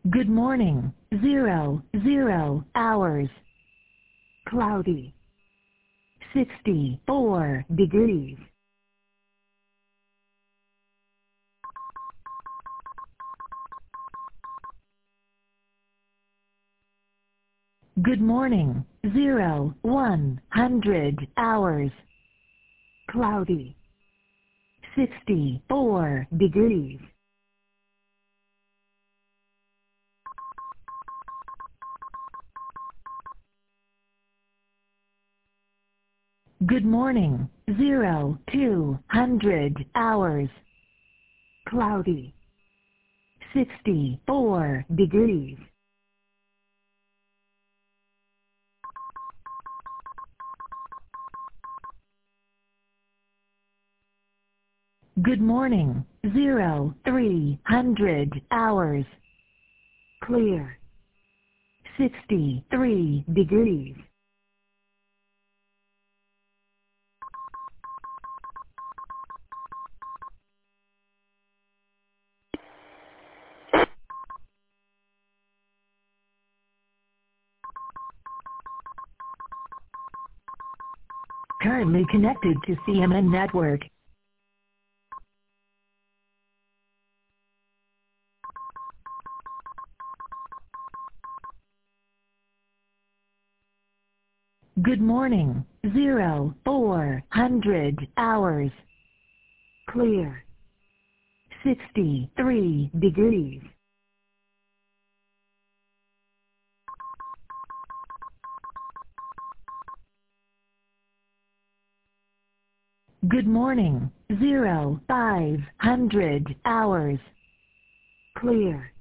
Good morning. 00 hours. Cloudy. 64 degrees. Good morning. 100 hours. Cloudy. 64 degrees. Good morning. 200 hours. Cloudy. 64 degrees. Good morning. 300 hours. Clear. 63 degrees. Currently connected to CMN Network. Good morning. 400 hours. Clear. 63 degrees. Good morning. 500 hours. Clear.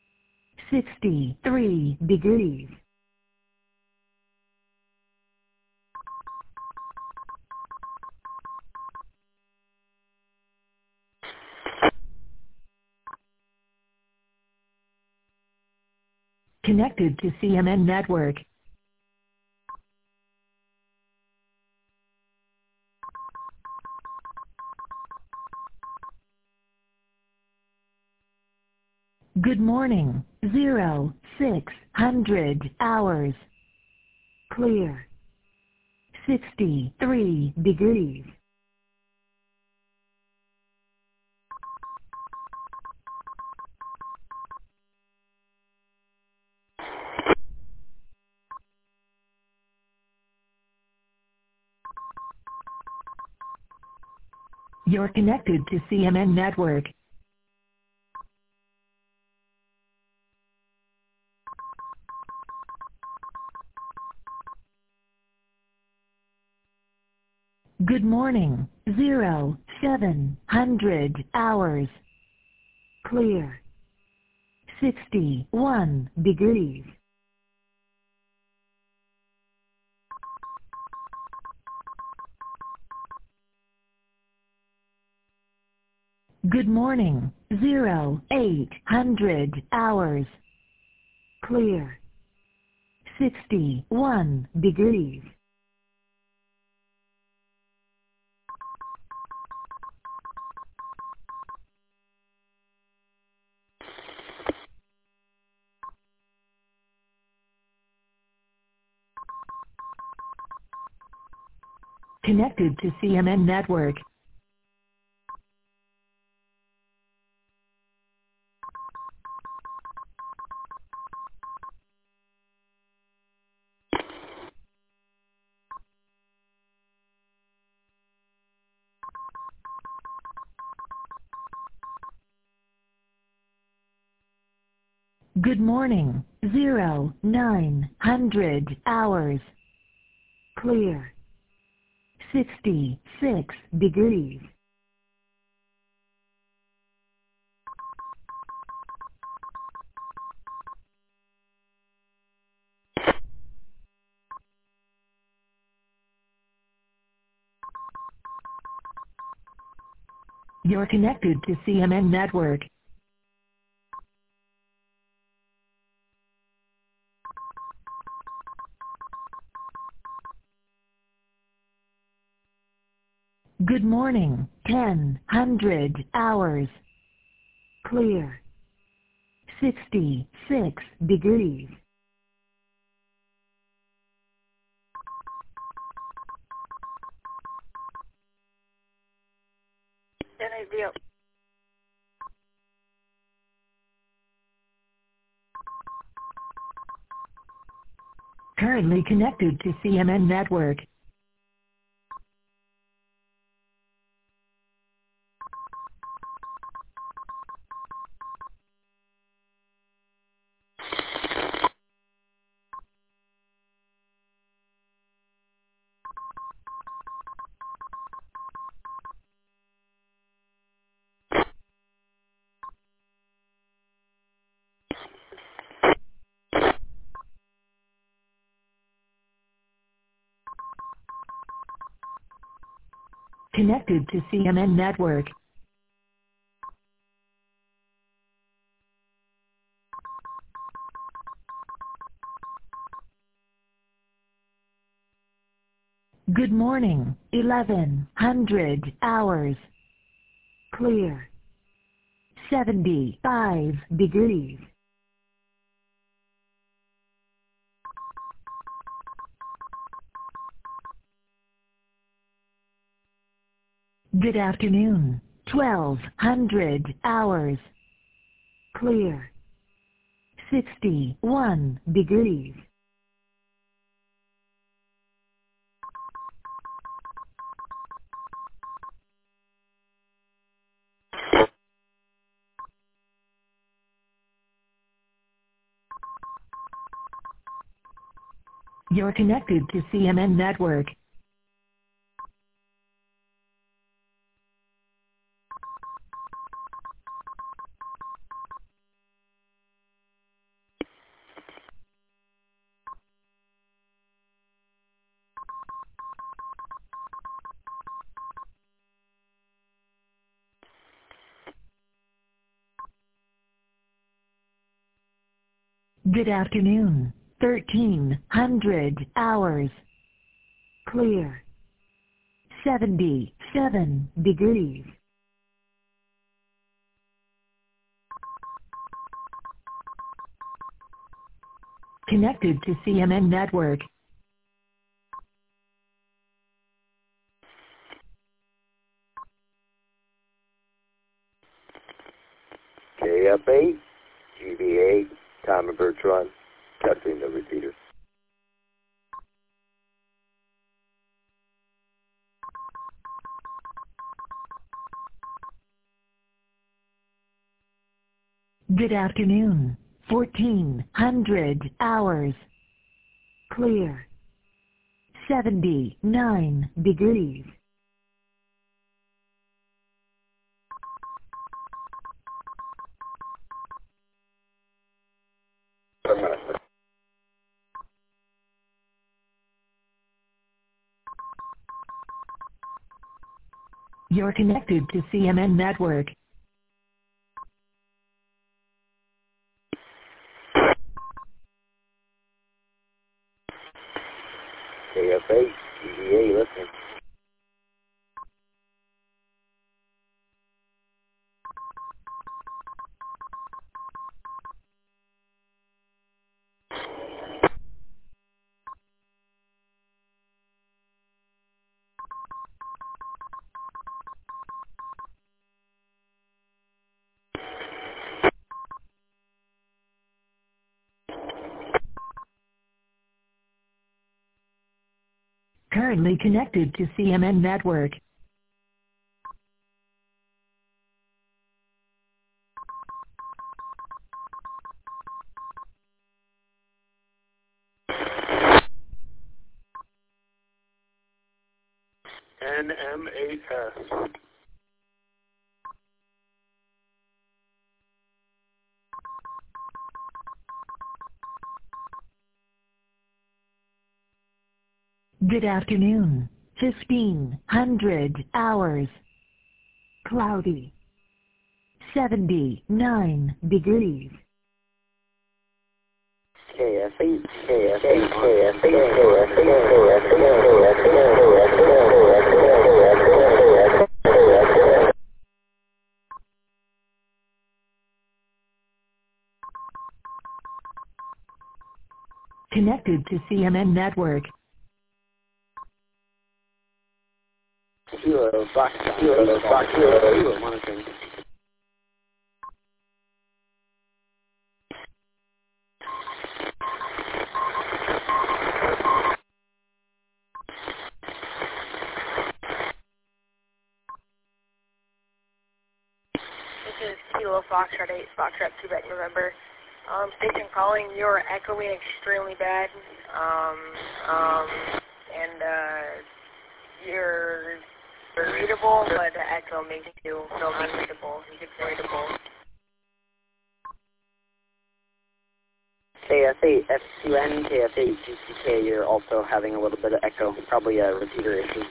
63 degrees. Connected to CMN Network. Good morning. 600 hours. Clear. 63 degrees. You're connected to CMN Network. Good morning. 700 hours. Clear. 61 degrees. Good morning. 800 hours. Clear. 61 degrees. Connected to CMN Network. Good morning. 900 hours. Clear. 66 degrees. You're connected to CMN Network. Good morning. 100 hours. Clear. 66 degrees. NAVO. Currently connected to CMN Network. Connected to CMN Network. Good morning, 1100 hours. Clear. 75 degrees. Good afternoon, 1200 hours. Clear. 61 degrees. You're connected to CMN Network. Good afternoon, 1300 hours. Clear. 77 degrees. Connected to CMN Network. KF8, GV8, Tom and Bertrand, testing the repeater. Good afternoon, 1400 hours. Clear. 79 degrees. You're connected to CMN Network. KF8, GV8, listening. Currently connected to CMN Network. NM8S. Good afternoon, 1500 hours. Cloudy. 79 degrees. KF8, KF8, KF8, Connected to CMN Network. Kilo Foxtrot, Kilo monitoring. This is Kilo Foxtrot 8, Foxtrot 2 back November. Station calling, you're echoing extremely bad, and you're readable, but the echo makes you unreadable. You get readable. KF8, F2N, KF8, GCK, you're also having a little bit of echo, probably a repeater issue.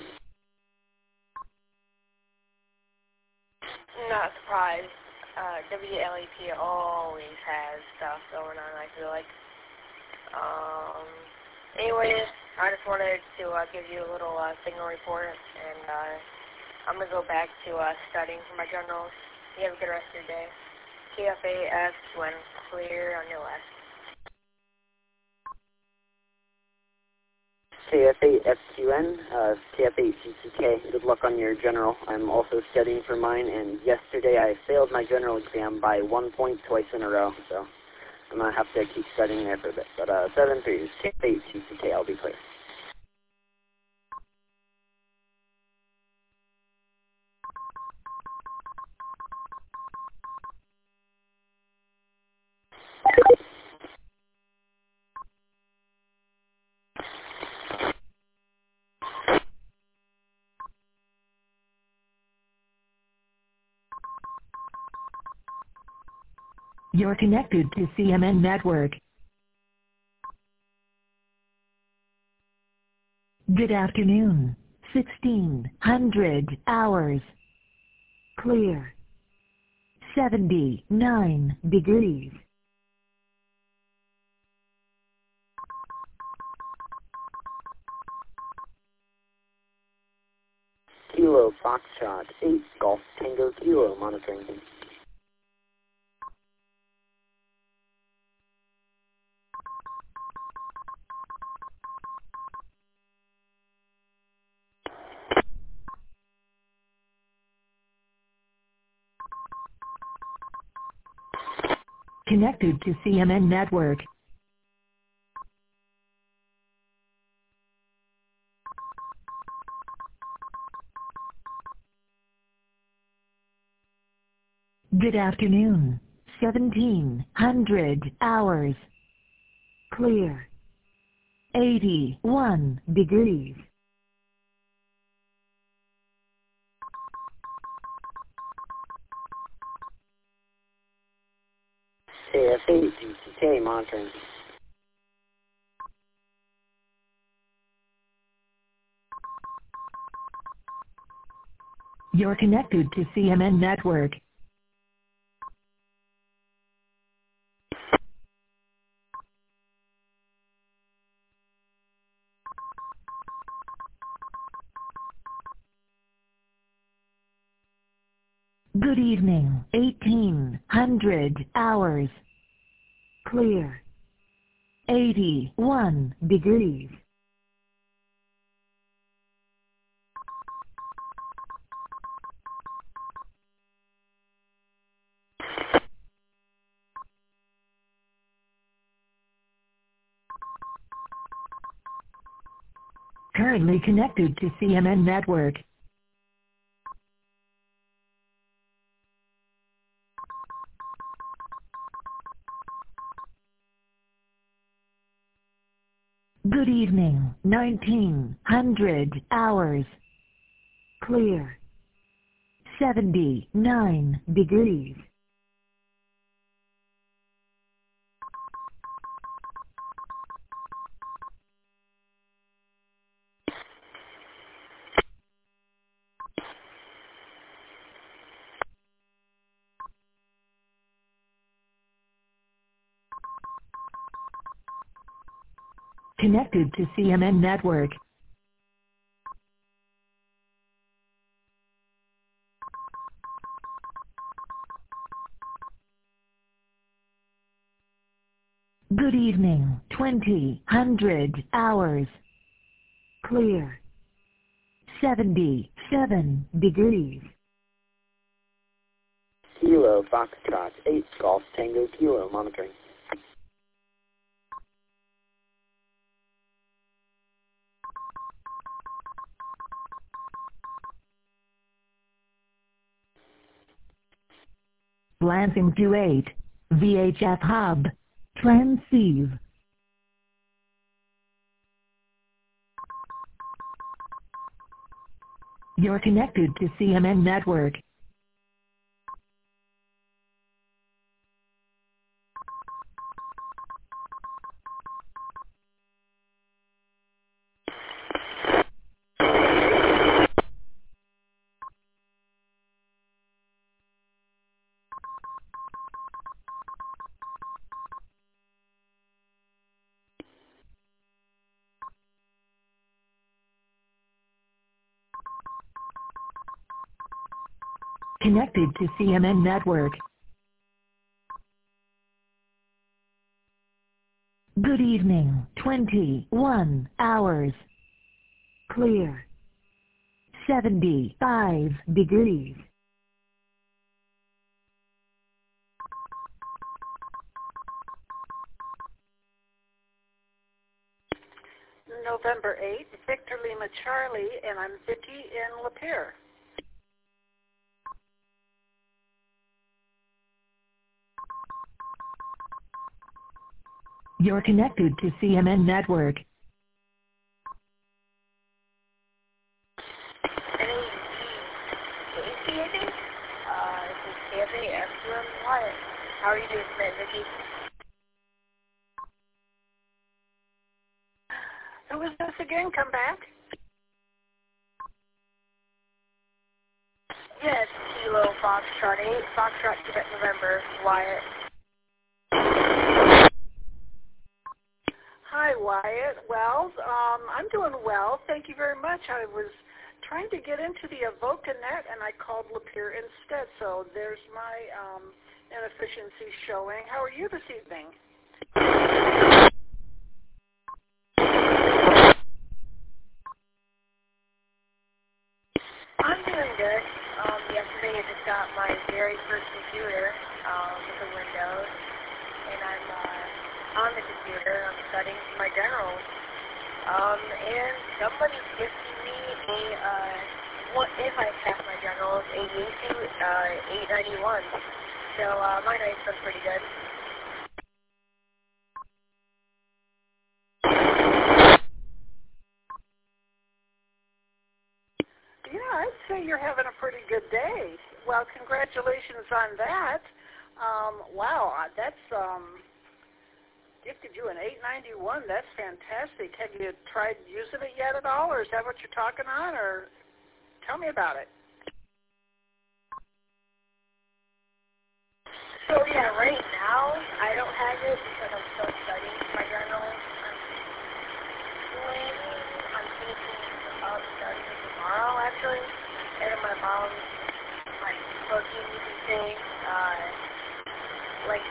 Not surprised. WLAP always has stuff going on, I feel like. Anyways, I just wanted to give you a little signal report, and I'm going to go back to studying for my generals. You have a good rest of your day. KF8F when clear on your left. KF8, F2N, KF8, GCK, good luck on your general. I'm also studying for mine, and yesterday I failed my general exam by 1 point twice in a row, so I'm going to have to keep studying there for a bit. But 7-3, KF8, GCK, I'll be clear. You're connected to CMN Network. Good afternoon. 1600 hours. Clear. 79 degrees. Kilo Foxtrot 8, Golf Tango Kilo monitoring. Connected to CMN Network. Good afternoon. 1700 hours. Clear. 81 degrees. KF8, GCK monitoring. You're connected to CMN Network. Good evening. 1800 hours. Clear. 81 degrees. Currently connected to CMN Network. Good evening. 1900 hours. Clear. 79 degrees. Connected to CMN Network. Good evening. hours. Clear. 77 degrees. Kilo Foxtrot 8 Golf Tango Kilo monitoring. Lansing 28, VHF hub, transceive. You're connected to CMN Network. Connected to CMN Network. Good evening. 21 hours. Clear. 75 degrees. November 8th, Victor Lima Charlie, and I'm Vicky in Lapeer. You're connected to CMN Network. This is KFA F2M Wyatt. How are you doing tonight, Vicky? Who was this again? Come back? Yes, Kilo Foxtrot 8, Foxtrot Quebec November, Wyatt. Hi, Wyatt. Well, I'm doing well. Thank you very much. I was trying to get into the Avocanet, and I called Lapeer instead, so there's my inefficiency showing. How are you this evening? I'm doing good. Yesterday I just got my very first computer with the Windows, and I'm on the computer. I'm studying for my generals. And somebody's gifting me if I pass my generals, a Yaesu 891. So my night's been pretty good. Yeah, I'd say you're having a pretty good day. Well, congratulations on that. Wow, that's gifted you an 891. That's fantastic. Have you tried using it yet at all, or is that what you're talking on, or tell me about it. So yeah, right now I don't have it because I'm still studying for my generals. I'm finishing up studying tomorrow actually, and my mom's like cooking me some things, like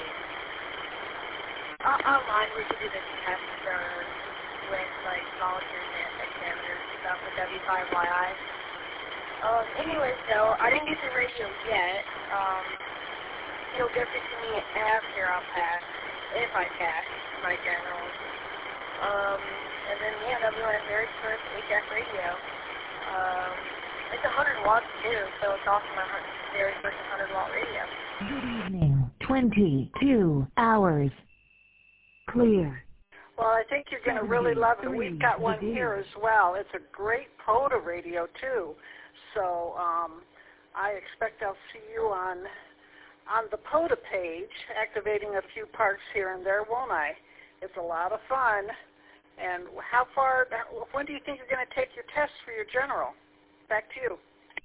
online we could do this test with like volunteers and examiners and stuff with W5YI. Anyway, so I didn't get the radio yet. He'll give it to me after I'll pass, if I pass my generals. And then yeah, that'll be my very first HF radio. It's 100 watts too, so it's also my very first 100 watt radio. Good evening. 22 hours. Clear. Well, I think you're going to really love it. We've got one here as well. It's a great POTA radio, too. So I expect I'll see you on the POTA page, activating a few parts here and there, won't I? It's a lot of fun. And when do you think you're going to take your test for your general? Back to you.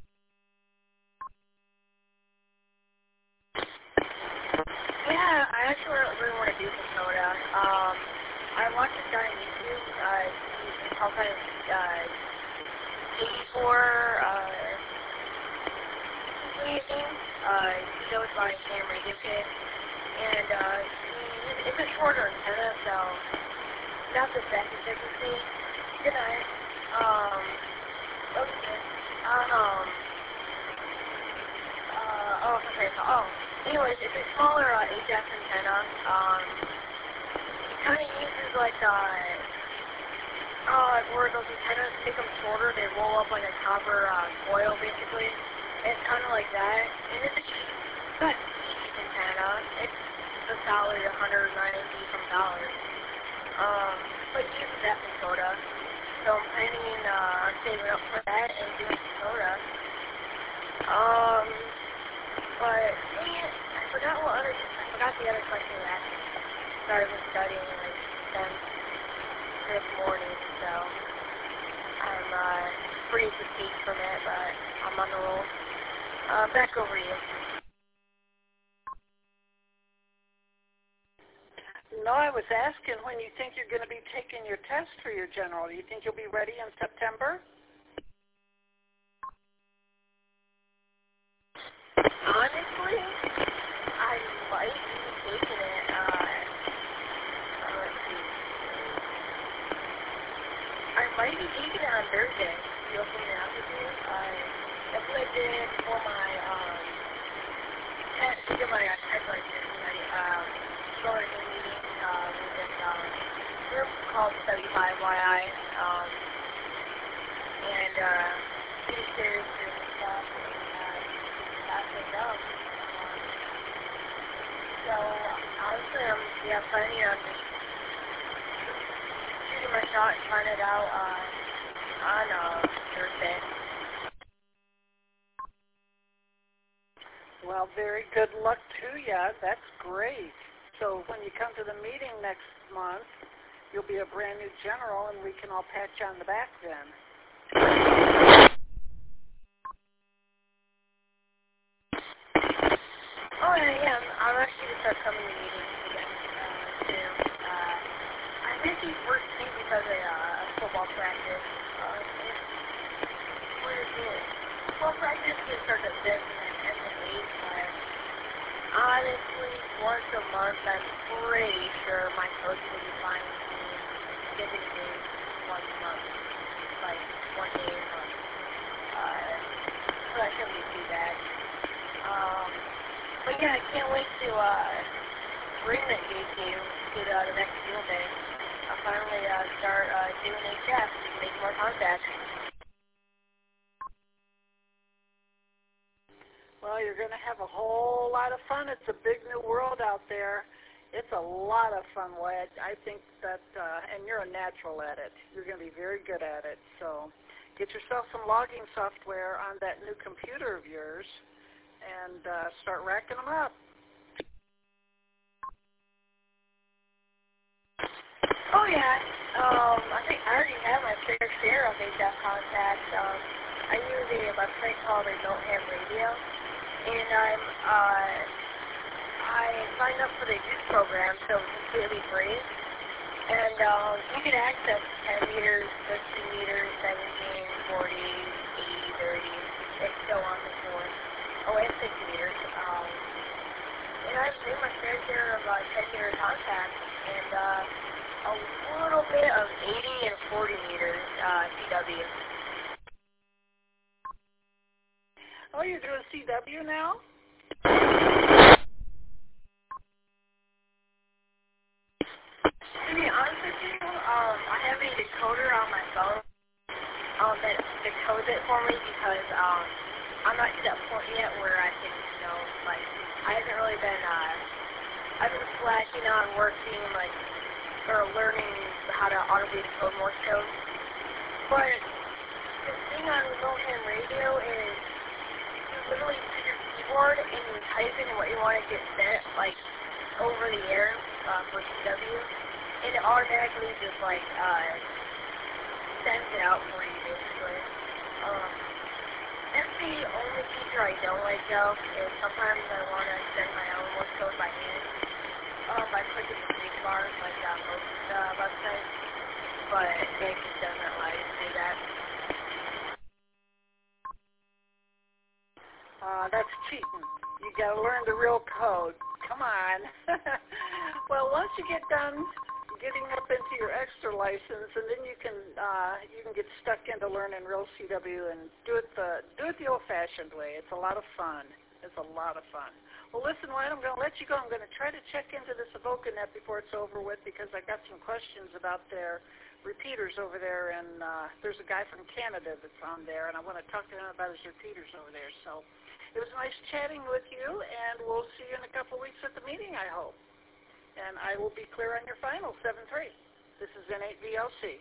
Yeah, I actually really want to do some POTA. I watched this guy on YouTube. He's all kind of 84. He goes by Cam Radio Kid, and it's a shorter antenna, so not the best efficiency. Good night. Okay. Anyways, it's a smaller HF antenna. It kind of uses like, where those antennas make them shorter, they roll up like a copper coil, basically. And it's kind of like that. And it's a cheap antenna. It's a solid $190 some dollars. But it uses that Dakota. So I'm planning on saving up for that and doing Dakota. But dang it, I forgot the other question you asked me. Started with studying like since this morning, so I'm pretty fatigued from it, but I'm on the roll. Back over to you. No, I was asking when you think you're going to be taking your test for your general. Do you think you'll be ready in September? Honestly, I might be taking it, let's see. I might be taking it on Thursday, to be openly honest with you. That's what I did for my, test license. Going to a meeting, with this, group called 75YI, and, teachers and stuff, so honestly, I'm planning on just shooting my shot and trying it out on Thursday. Well, very good luck to you. That's great. So when you come to the meeting next month, you'll be a brand new general, and we can all pat you on the back then. Oh, yeah, I'm actually going to start coming to meetings again, soon. I think he's working because of football practice. What is it? Football practice can start at 6 and then ends at 8, but honestly, once a month, I'm pretty sure my coach will be fine with me skipping days once a month, like 1 day a month. So that shouldn't be too bad. But yeah, I can't wait to bring that JQ to the next field day. I'll finally start doing HF and make more contacts. Well, you're going to have a whole lot of fun. It's a big new world out there. It's a lot of fun, Wyatt. I think that, and you're a natural at it. You're going to be very good at it. So get yourself some logging software on that new computer of yours and start racking them up. Oh, yeah. I think I already have my fair share of HF contacts. I use a website called Remote Ham Radio. And I signed up for the youth program, so it's completely free. And you can access 10 meters, 15 meters, 17, 40, 80, 30, and so on and so forth. Oh, and 60 meters. And I've made my fair share of 10-meter contacts and a little bit of 80 and 40 meters CW. Oh, you're doing CW now? To be honest with you, I have a decoder on my phone that decodes it for me because I'm not to that point yet where I can, like, I haven't really been, I've been slacking on working, like, or learning how to audibly decode Morse code. But the thing on Remote Ham Radio is you literally use your keyboard and you type in what you want to get sent, like, over the air for CW, and it automatically just, like, sends it out for you, basically. That's the only feature I don't like, though, is sometimes I want to send my own Morse code by hand by clicking the space bar, like most websites, but it just doesn't allow you to do that. That's cheating. You got to learn the real code. Come on. Well, once you get done getting up into your extra license, and then you can get stuck into learning real CW and do it the old-fashioned way. It's a lot of fun. It's a lot of fun. Well, listen, Wyatt, I'm going to let you go. I'm going to try to check into this Evocanet before it's over with because I got some questions about their repeaters over there, and there's a guy from Canada that's on there, and I want to talk to him about his repeaters over there. So it was nice chatting with you, and we'll see you in a couple of weeks at the meeting, I hope. And I will be clear on your final, 7-3. This is N8VLC.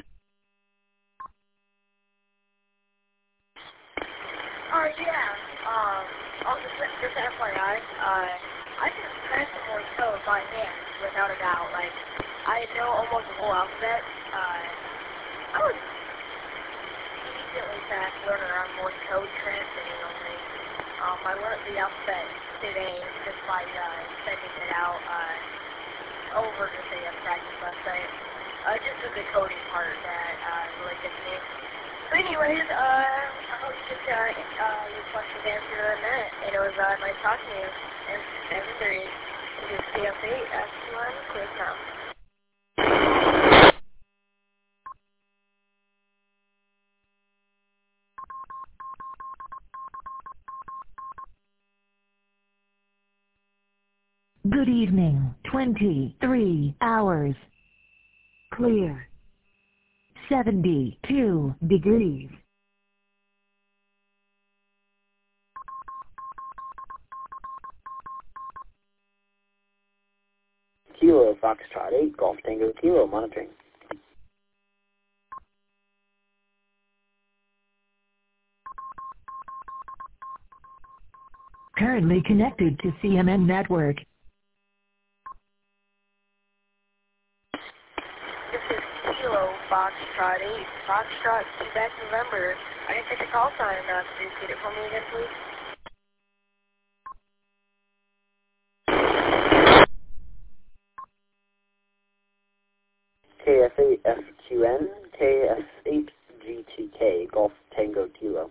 Also, just FYI, I can professionally code by hand, without a doubt. Like, I know almost the whole alphabet. I was decently fast learner on Morse code transmitting only. I learned the alphabet today just by sending it out over to say a practice website. Just the decoding part that really gets me. But anyways, I hope you get your questions answered on that. And it was nice talking to you. And 7-3, this is CFA S1 Quiz Now. Good evening. 23 hours. Clear. 72 degrees. Kilo Foxtrot 8, Golf Tango Kilo, monitoring. Currently connected to CMN Network. This is Kilo Foxtrot 8, Foxtrot Quebec November. I didn't get the call sign. Could you repeat it for me again, please? KF8FQN, KF8GTK, Golf Tango Kilo.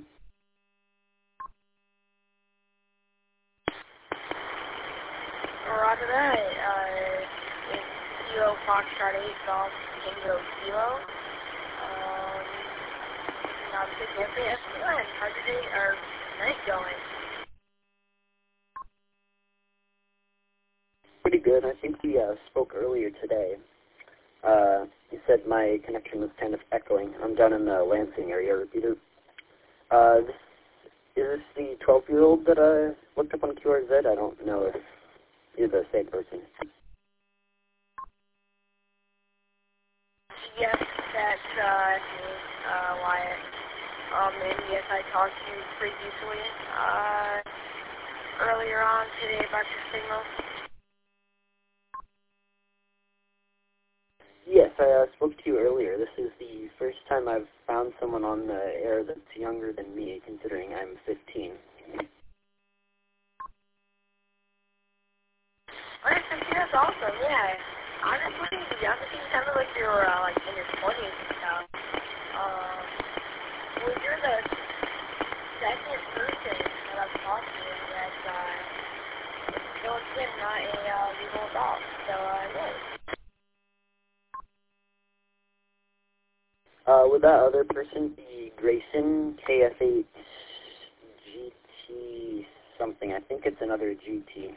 Roger that. It's Kilo Foxtrot 8, Golf Tango Kilo. Obviously, KF8FQN. How's your day or night going? Pretty good. I think we spoke earlier today. You said my connection was kind of echoing. I'm down in the Lansing area repeater. Is this the 12-year-old that looked up on QRZ? I don't know if you're the same person. Yes, that's me, Wyatt. And yes, I talked to you previously, earlier on today about your signal. Yes, I spoke to you earlier. This is the first time I've found someone on the air that's younger than me, considering I'm 15. Alright, 15, that's awesome, yeah. Honestly, to be honest with you, sounded like you were, like, in your 20s and stuff. Well, you're the second person that I've talked to that's, still a kid, not a, legal adult. So, yeah. Would that other person be Grayson, KF8GT something? I think it's another GT.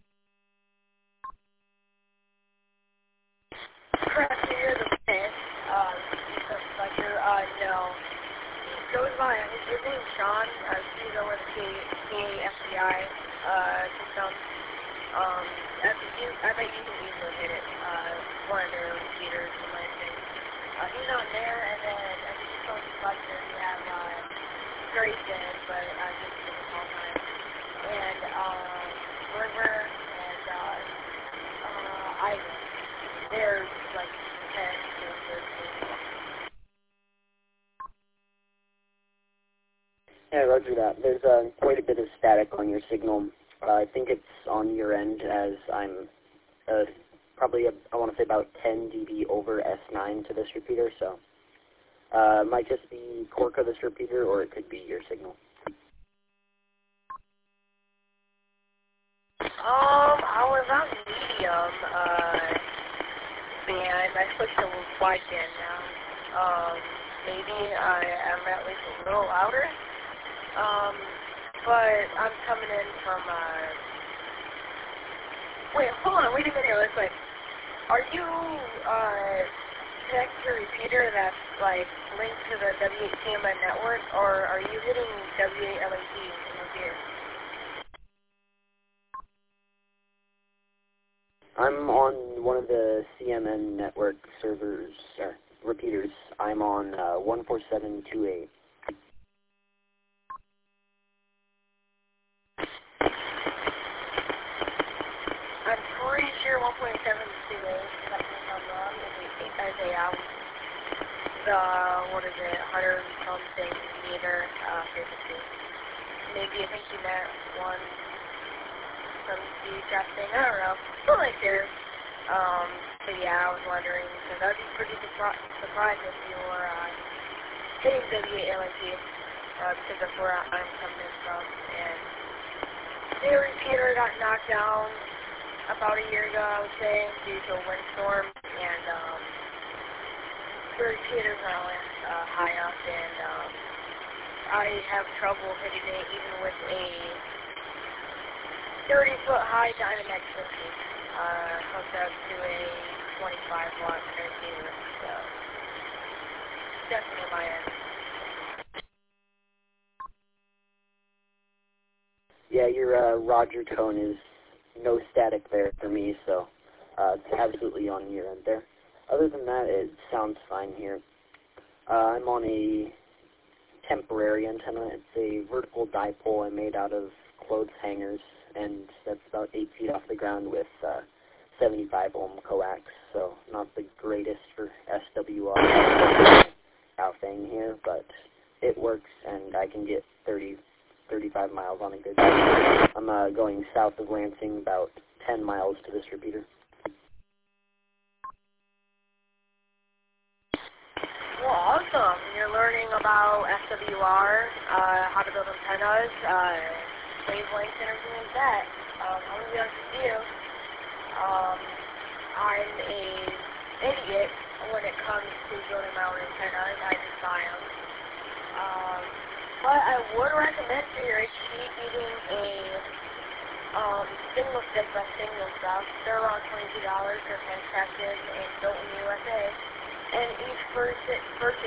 Correct, you're the best. But you're, no. He goes by, his name's Sean. He's over the KFCI system. I bet you can easily hit it. One of their repeaters in my opinion. He's on there, and then I think he's supposed to be like there. We have Grayson, but just for the small time. And River and Ivan. They're like 10 to 13. Yeah, roger that. There's quite a bit of static on your signal. I think it's on your end as I'm probably, I want to say about 10 dB over S9 to this repeater, so it might just be Cork of this repeater, or it could be your signal. I was on medium. and I switched to wideband now. Maybe I am at least a little louder. But I'm coming in from, wait, hold on, wait a minute real quick. Are you, connected to a repeater that's, like, linked to the W8CMN network, or are you hitting W8LAT in your gear? I'm on one of the CMN network servers, or repeaters. I'm on 14728. I'm pretty sure 1.728, if I'm wrong, is a the, what is it, 100 something meter frequency. Maybe I think you meant one some drop thing, I don't know, something like there. But yeah, I was wondering, because I'd be pretty surprised if you were hitting W8LAT, because that's where I'm coming in from. And the repeater got knocked down about a year ago, I would say, due to a windstorm, and the repeaters are always high up, and I have trouble hitting it even with a 30-foot high Dynamex 50, hooked up to a 25-watt transceiver, so definitely my end. Yeah, your Roger tone is no static there for me, so it's absolutely on your end there. Other than that, it sounds fine here. I'm on a temporary antenna. It's a vertical dipole I made out of clothes hangers, and that's about 8 feet off the ground with 75 ohm coax, so not the greatest for SWR thing here, but it works, and I can get 35 miles on a good day. I'm going south of Lansing, about 10 miles to this repeater. Well, awesome. You're learning about SWR, how to build antennas, wavelengths, and everything like that. I'm going to be honest with you. I'm a idiot when it comes to building my own antennas. I just buy them. But I would recommend for your HD getting a single stick by single stuff. They're around $22. They're handcrafted and built in the USA. And each purchase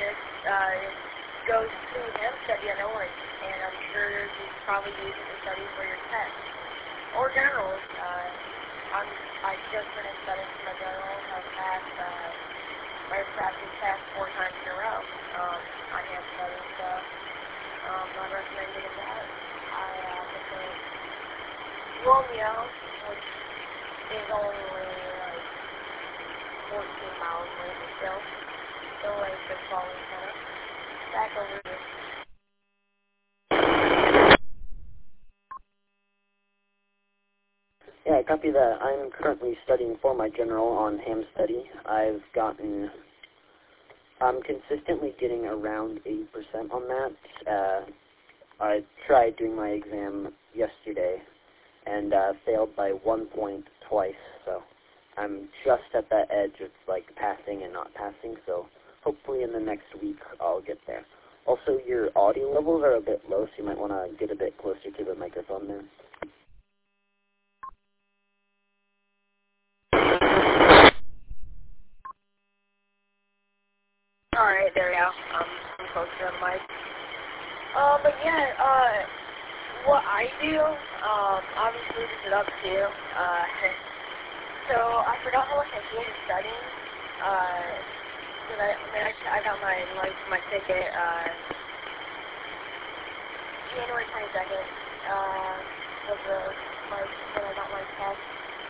goes to him study in Orange, and I'm sure he's probably using to study for your test. Or generals. I just finished studying for my generals. I've passed my practice test 4 times in a row. I have studied, so I recommend getting that. I prefer Romeo, which is only like 14 miles away, but still like the following center. Back over here. Yeah, copy that. I'm currently studying for my general on ham study. I'm consistently getting around 80% on that. I tried doing my exam yesterday and failed by 1 point twice, so I'm just at that edge of like passing and not passing, so hopefully in the next week I'll get there. Also, your audio levels are a bit low, so you might want to get a bit closer to the microphone there. Alright, there we go. I'm close to the mic. But yeah, what I do, obviously this is up to you. So I forgot how much I hated studying. I got my ticket, January 22nd, was when I got my test,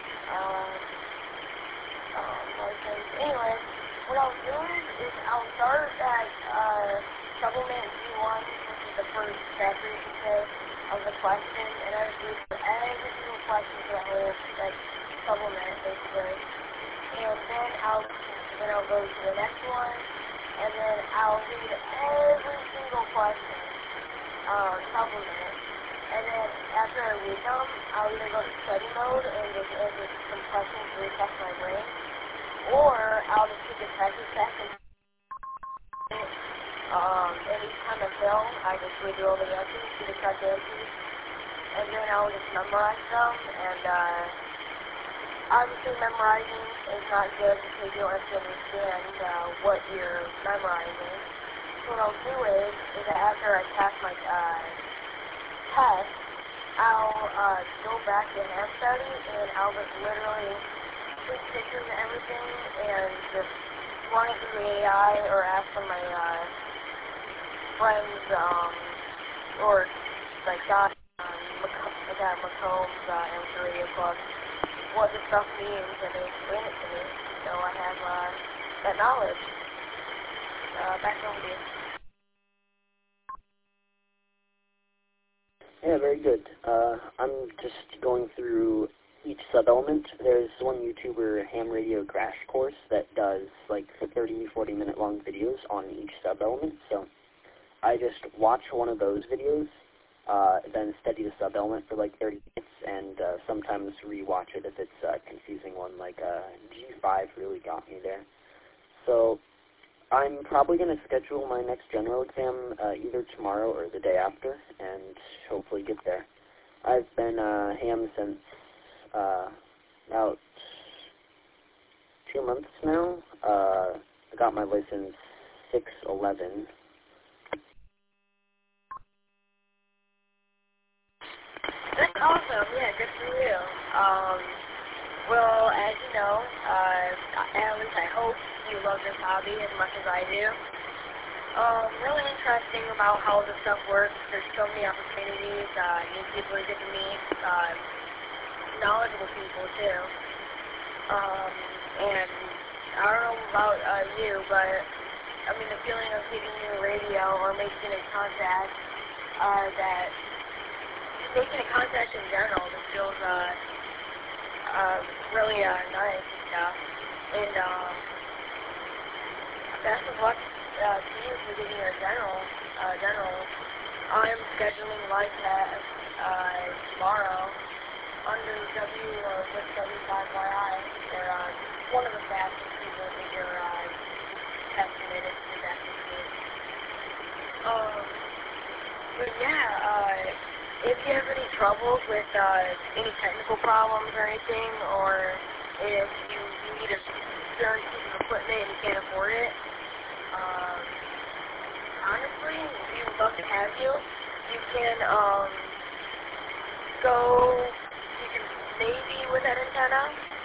license. Anyway, what I'll do is I'll start at, supplement Z1, which is the first chapter, you can say, of the question, and I would read for every single question for the whole, like, supplement, basically. And then I'll go to the next one, and then I'll read every single question, supplement. And then after I read them, I'll either go to study mode and just answer some questions to retest my brain, or I'll just keep the practice back and every time I fail, I just redo all the answers to the correct answers, and then I'll just memorize them, and obviously memorizing is not good because you don't have to understand what you're memorizing. So what I'll do is after I pass my test, I'll go back to hand study, and I'll just literally take pictures of everything and just run it through AI or ask some of my friends, or like guys, McCombs, Amateur Radio Club, what the stuff means, and they explain it to me, so I have that knowledge. Back over to you. Yeah, very good. I'm just going through each sub-element. There's one YouTuber, Ham Radio Crash Course, that does like 30, 40-minute long videos on each sub-element, so I just watch one of those videos, then study the sub-element for like 30 minutes, and sometimes re-watch it if it's a confusing one, like G5 really got me there. So I'm probably going to schedule my next general exam either tomorrow or the day after, and hopefully get there. I've been ham since about 2 months now. I got my license 6/11. That's awesome. Yeah, good for you. Well, as you know, at least I hope you love this hobby as much as I do. Really interesting about how this stuff works. There's so many opportunities. New people you get to meet. Knowledgeable people, too. And I don't know about you, but, I mean, the feeling of getting new radio or making a contact making a contact in general just feels really nice and stuff. And best of luck to you for getting your general. I'm scheduling my test tomorrow under with W5YI. They're one of the fastest people to get your test submitted to that machine. But yeah, if you have any troubles with any technical problems or anything, or if you need a certain piece of equipment and you can't afford it, honestly, we would love to have you. You can maybe with that antenna,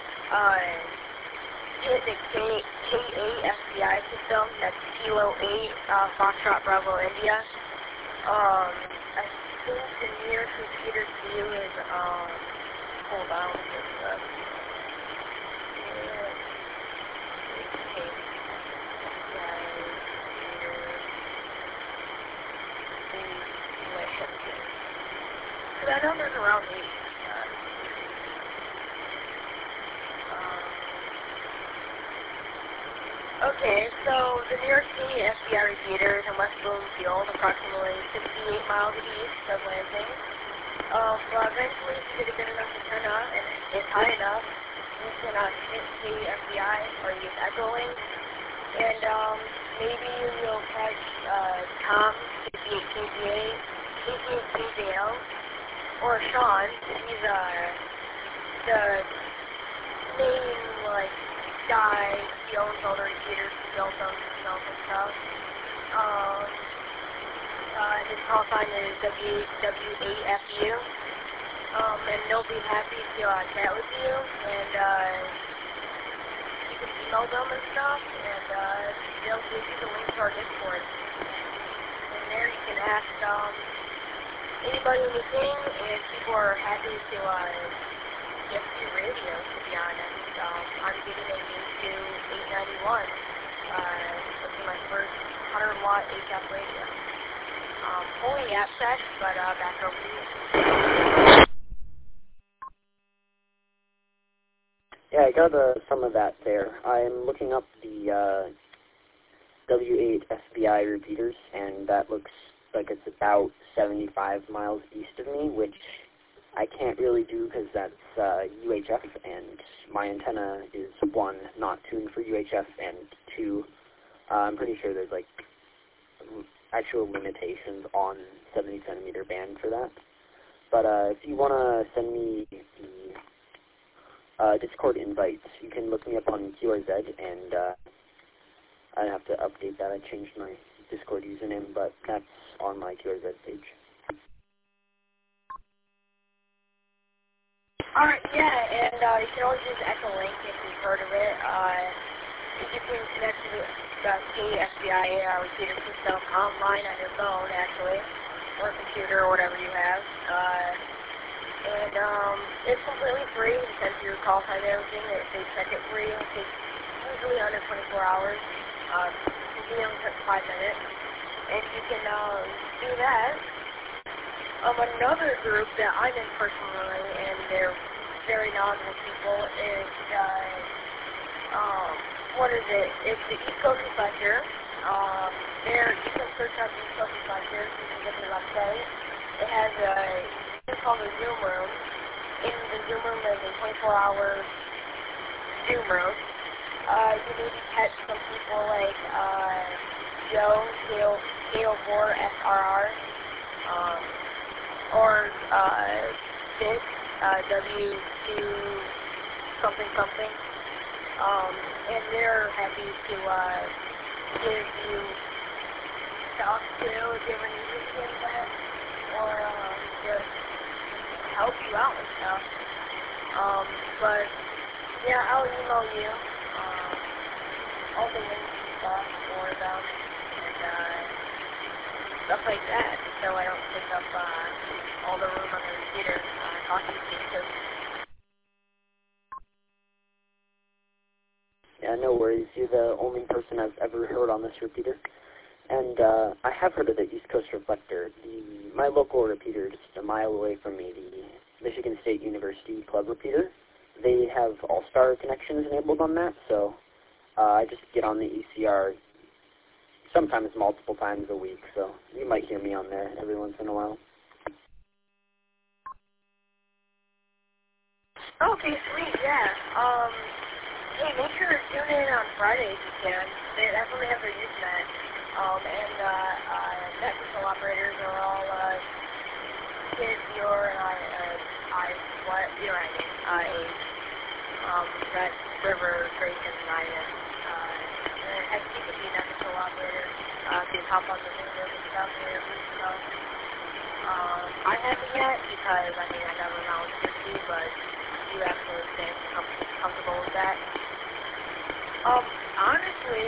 get the K8 FBI system, that's Kilo 8, Foxtrot Bravo India. I think the nearest repeater to you is, hold on, that number's around 8. Okay, so the New York City FBI repeater is in West Bloomfield, approximately 68 miles east of Lansing. Eventually, if you get a good enough antenna and it's high enough, you can hit the FBI or use echoing, and maybe you'll catch Tom, 68 KJL, or Sean. He's the main guy. He owns all the repeaters, he built them, himself and stuff. His call sign is W8FU, and they'll be happy to chat with you, and you can email them and stuff, and they'll give you the link to our Discord. And there you can ask anybody anything, and people are happy to get to radio, to be honest. I'm getting a U2 891. This is my first 100-watt HF radio. Only app set, but back over to you. Yeah, I got some of that there. I'm looking up the W8 FBI repeaters, and that looks like it's about 75 miles east of me, which I can't really do because that's UHF, and my antenna is, 1, not tuned for UHF, and 2, I'm pretty sure there's like actual limitations on 70 centimeter band for that. But if you want to send me the Discord invites, you can look me up on QRZ, and I have to update that. I changed my Discord username, but that's on my QRZ page. Alright, yeah, and you can always use Echolink if you've heard of it. You can connect to the KFBI repeater system online on your phone, actually, or computer, or whatever you have. And it's completely free. You send your call time and everything. They check it for you. It takes usually under 24 hours. Usually only takes 5 minutes. And you can do that. Another group that I'm in personally, and they're very knowledgeable people, is, what is it? It's the East Coast Reflector. You can search up the East Coast Reflector. You can get their website. It has it's called the Zoom Room. In the Zoom Room, there's a 24-hour Zoom room. You maybe catch some people like Joe, KO4SRR, or Dick, W2 something something. And they're happy to give you stuff to if you ever need anything like that, or just help you out with stuff. But yeah, I'll email you all the links and stuff for them and stuff like that, so I don't take up all the room on the computer talking to you. So. Yeah, no worries. You're the only person I've ever heard on this repeater. And I have heard of the East Coast Reflector. My local repeater, just a mile away from me, the Michigan State University Club repeater, they have all-star connections enabled on that, so I just get on the ECR sometimes multiple times a week, so you might hear me on there every once in a while. Okay, sweet, yeah. Hey, make sure to tune in on Fridays if you can. That's when they have their Usenet. And net control operators are all kids your and you know what I mean, that river station and and you can be net control operator. You hop on the Zoom room and stuff here and stuff. I haven't yet because I never volunteered to, but you absolutely stay comfortable with that. Honestly,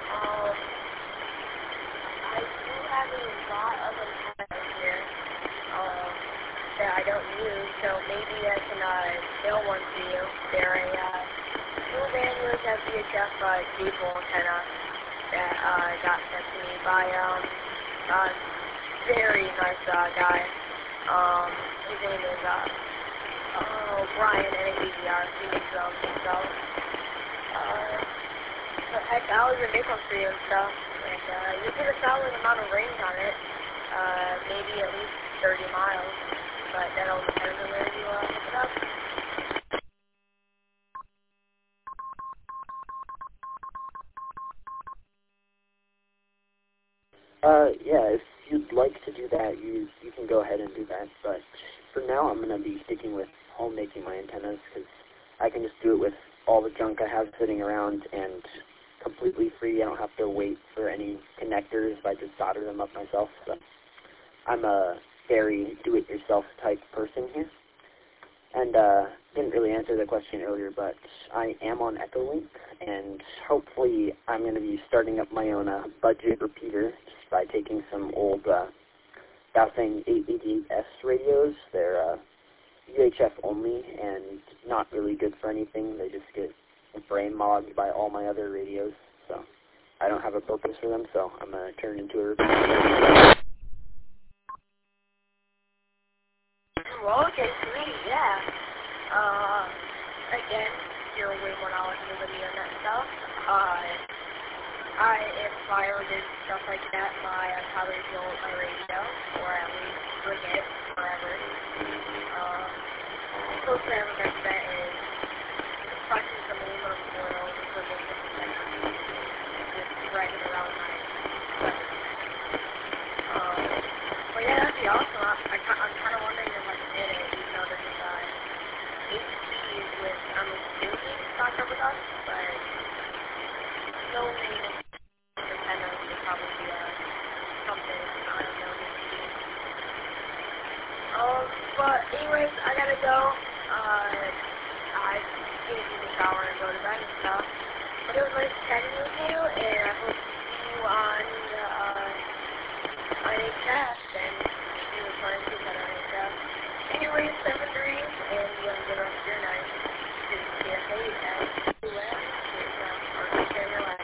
I do have a lot of antennas here that I don't use, so maybe I can mail one to you. They're a dual band UHF VHF cable antenna that got sent to me by a very nice guy. His name is Brian NABDR. He makes himself. Heck, I'll even make one for you and stuff. And you get a solid amount of range on it. Maybe at least 30 miles. But that'll depend on where you hook it up. Yeah, if you'd like to do that, you can go ahead and do that. But for now, I'm going to be sticking with home making my antennas because I can just do it with all the junk I have sitting around and completely free. I don't have to wait for any connectors. I just solder them up myself. So I'm a very do-it-yourself type person here. And didn't really answer the question earlier, but I am on Echolink, and hopefully I'm going to be starting up my own budget repeater just by taking some old Baofeng 888S radios. They're UHF only and not really good for anything. They just get brain mogged by all my other radios, so I don't have a purpose for them, so I'm going to turn into a repeater. Well, okay, sweet, yeah. Again, you're way more knowledgeable than me on that stuff. I inspired and stuff like that by probably build my radio, or at least bring it forever. The closest I ever been to that is watching some aluminum foil equipment just riding around my weapons. But yeah, that'd be awesome. I'm kind of wondering if I can get it, even though there's HPs with, I'm assuming, stock rubber ducks, but no name antenna would probably be something, I don't know, but anyways, I gotta go. I need to take a shower and go to bed and stuff. But it was nice chatting with you, and I hope to see you on NHS, and see you trying to get on NHS. Anyways, 7 degrees, and you have a good rest of your night. This is TFA at UN, or Carolina.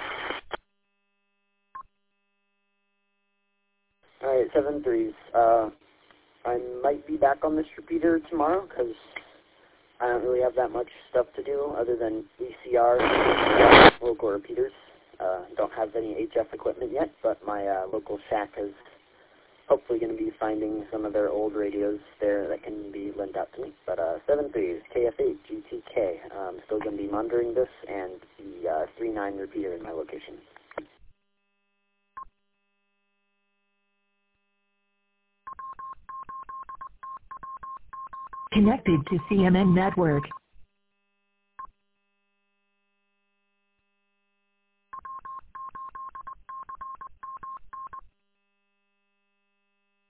Alright, 7-3s. I might be back on this repeater tomorrow because I don't really have that much stuff to do other than VCR, local repeaters. Don't have any HF equipment yet, but my local shack is hopefully going to be finding some of their old radios there that can be lent out to me. But 7-3s, KF8, GTK. I'm still going to be monitoring this and the 3-9 repeater in my location. Connected to CMN Network.